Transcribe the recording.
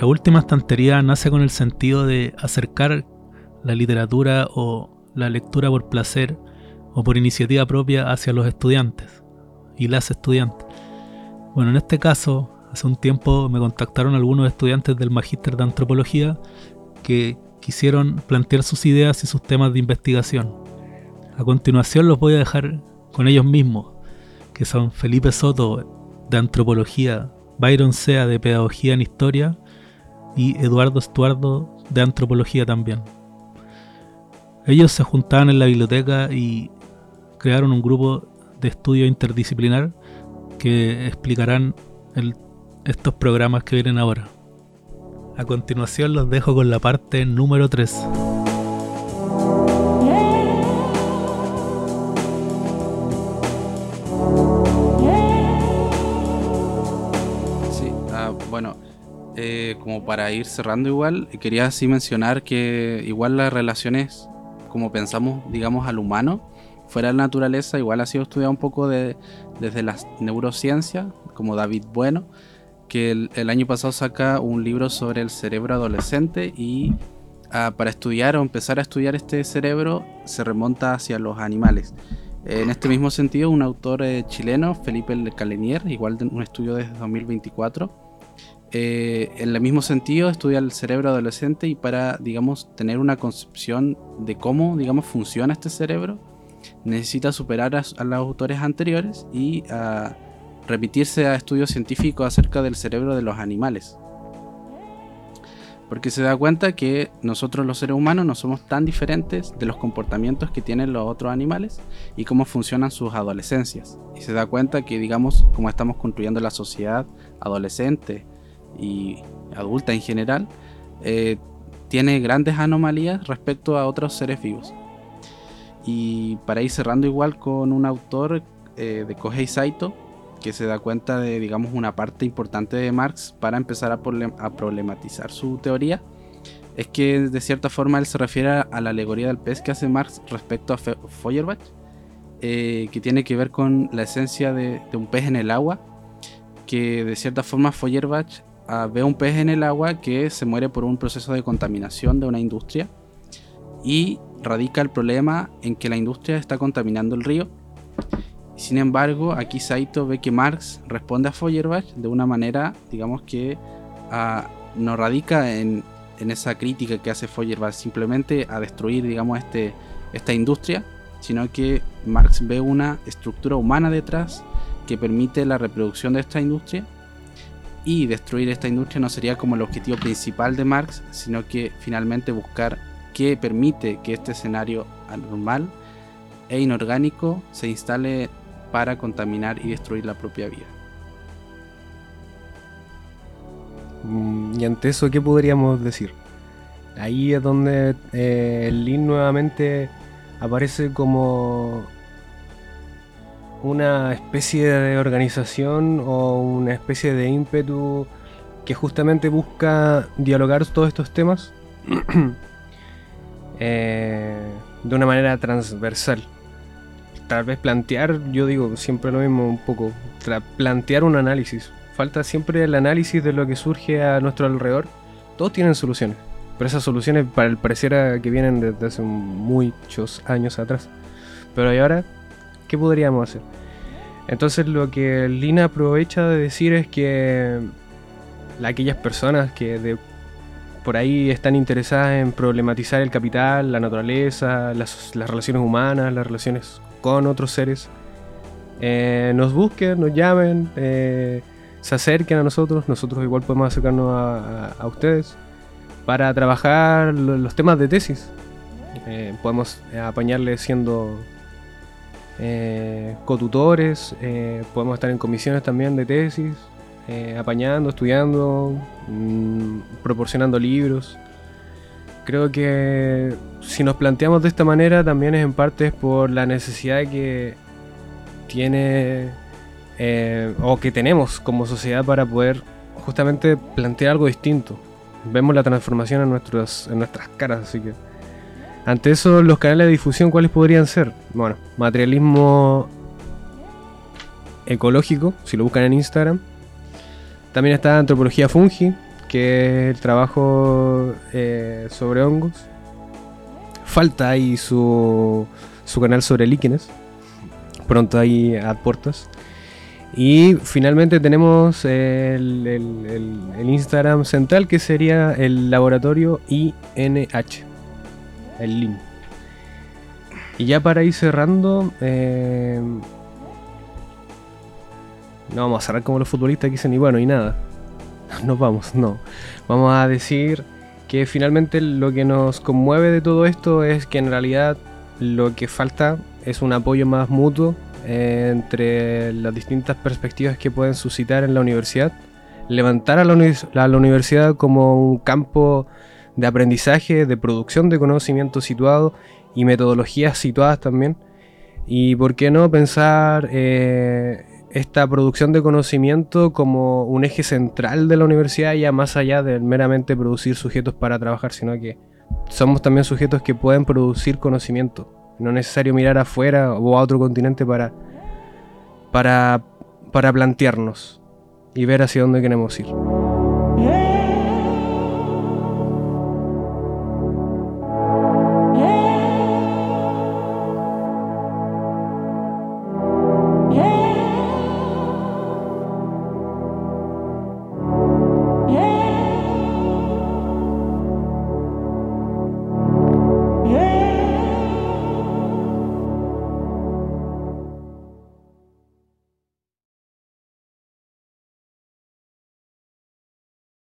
La última estantería nace con el sentido de acercar la literatura o la lectura por placer o por iniciativa propia hacia los estudiantes y las estudiantes. Bueno, en este caso, hace un tiempo me contactaron algunos estudiantes del Magíster de Antropología que quisieron plantear sus ideas y sus temas de investigación. A continuación los voy a dejar con ellos mismos, que son Felipe Soto de Antropología, Byron Sea de Pedagogía en Historia y Eduardo Estuardo de Antropología también. Ellos se juntaban en la biblioteca y crearon un grupo de estudio interdisciplinar que explicarán estos programas que vienen ahora. A continuación los dejo con la parte número 3. Sí, bueno, como para ir cerrando igual, quería así mencionar que igual las relaciones, como pensamos, digamos, al humano, fuera de la naturaleza, igual ha sido estudiado un poco desde las neurociencias, como David Bueno, que el año pasado saca un libro sobre el cerebro adolescente y para estudiar o empezar a estudiar este cerebro se remonta hacia los animales. En este mismo sentido, un autor chileno, Felipe Calenier, igual de un estudio desde 2024, en el mismo sentido estudia el cerebro adolescente y para, digamos, tener una concepción de cómo, digamos, funciona este cerebro, necesita superar a los autores anteriores y remitirse a estudios científicos acerca del cerebro de los animales, porque se da cuenta que nosotros los seres humanos no somos tan diferentes de los comportamientos que tienen los otros animales y cómo funcionan sus adolescencias, y se da cuenta que, digamos, como estamos construyendo la sociedad adolescente y adulta en general, tiene grandes anomalías respecto a otros seres vivos. Y para ir cerrando igual con un autor de Kohei Saito, que se da cuenta de, digamos, una parte importante de Marx para empezar a problematizar su teoría, es que de cierta forma él se refiere a la alegoría del pez que hace Marx respecto a Feuerbach, que tiene que ver con la esencia de un pez en el agua, que de cierta forma Feuerbach ve un pez en el agua que se muere por un proceso de contaminación de una industria, y radica el problema en que la industria está contaminando el río. Sin embargo, aquí Saito ve que Marx responde a Feuerbach de una manera, digamos, que no radica en esa crítica que hace Feuerbach simplemente a destruir, digamos, esta industria, sino que Marx ve una estructura humana detrás que permite la reproducción de esta industria, y destruir esta industria no sería como el objetivo principal de Marx, sino que finalmente buscar que permite que este escenario anormal e inorgánico se instale para contaminar y destruir la propia vida. Y ante eso, ¿qué podríamos decir? Ahí es donde el Lean nuevamente aparece como una especie de organización o una especie de ímpetu que justamente busca dialogar todos estos temas de una manera transversal. Tal vez plantear, yo digo siempre lo mismo un poco, plantear un análisis. Falta siempre el análisis de lo que surge a nuestro alrededor. Todos tienen soluciones, pero esas soluciones pareciera que vienen desde hace muchos años atrás. Pero ¿y ahora qué podríamos hacer? Entonces lo que Lina aprovecha de decir es que aquellas personas que por ahí están interesadas en problematizar el capital, la naturaleza, las relaciones humanas, las relaciones con otros seres, nos busquen, nos llamen, se acerquen a nosotros igual podemos acercarnos a ustedes para trabajar los temas de tesis. Podemos apañarles siendo cotutores, podemos estar en comisiones también de tesis, apañando, estudiando, proporcionando libros. Creo que si nos planteamos de esta manera también es en parte por la necesidad que tiene o que tenemos como sociedad para poder justamente plantear algo distinto. Vemos la transformación en nuestras caras, así que ante eso los canales de difusión, ¿cuáles podrían ser? Bueno, materialismo ecológico, si lo buscan en Instagram. También está Antropología Fungi, que es el trabajo sobre hongos. Falta ahí su canal sobre líquenes. Pronto ahí a puertas. Y finalmente tenemos el Instagram central, que sería el laboratorio INH, el LIN. Y ya para ir cerrando, no vamos a cerrar como los futbolistas que dicen y bueno y nada. Nos vamos, no. Vamos a decir que finalmente lo que nos conmueve de todo esto es que en realidad lo que falta es un apoyo más mutuo entre las distintas perspectivas que pueden suscitar en la universidad. Levantar a la universidad como un campo de aprendizaje, de producción de conocimiento situado y metodologías situadas también. Y por qué no pensar esta producción de conocimiento como un eje central de la universidad, ya más allá de meramente producir sujetos para trabajar, sino que somos también sujetos que pueden producir conocimiento. No es necesario mirar afuera o a otro continente para plantearnos y ver hacia dónde queremos ir.